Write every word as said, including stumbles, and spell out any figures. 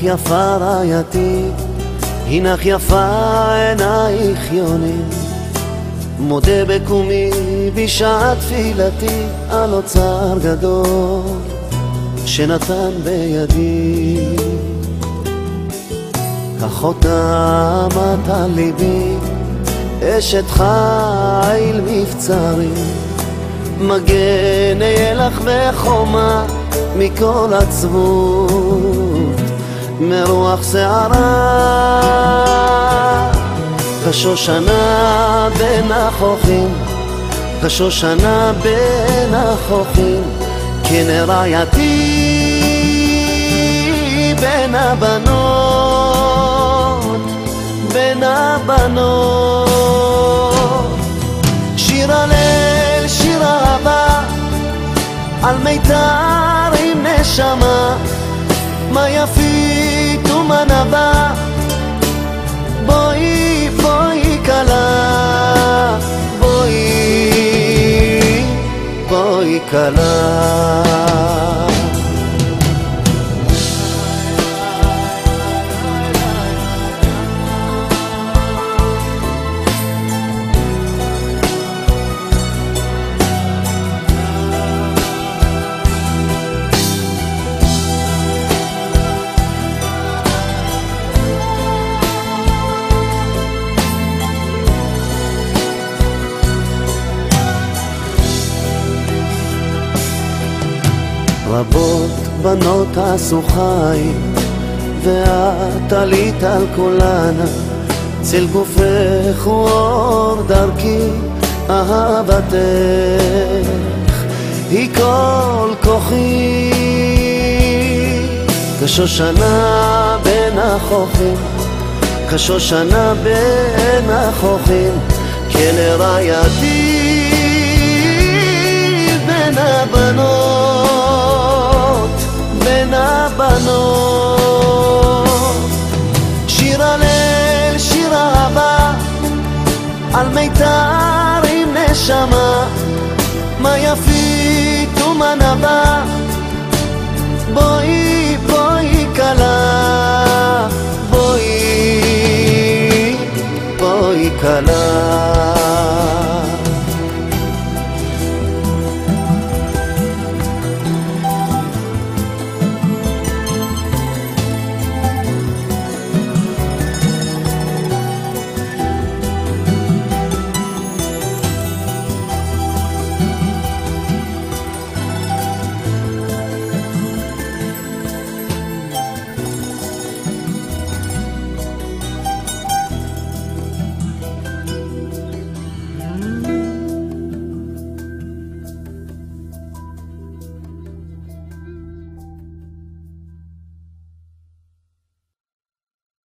יפה רעייתי, הנך יפה עינייך יונים, מודה בקומי בשעת תפילתי על אוצר גדול שנתן בידי. כחותמת על ליבי, אשת חיל מבצרי, מגן אהיה לך וחומה מכל עצבות, מרוח שערה כשושנה בין החוכים, כשושנה בין החוכים, כן רעייתי בין הבנות, בין הבנות. שיר הלל, שיר אהבה, על מיתר עם נשמה, מה יפית ומה נבא, בואי בואי קלה, בואי בואי קלה. רבות בנות עשו חיים, ואת עלית על כולנה, צל גופך ואור דרכי, אהבתך היא כל כוחי. כשושנה בין החוכים, כשושנה בין החוכים, כן רעייתי בין הבנות, בין הבנות. שיר הלל, שיר אהבה, על מיתר עם נשמה, מה יפית ומה נבא, בואי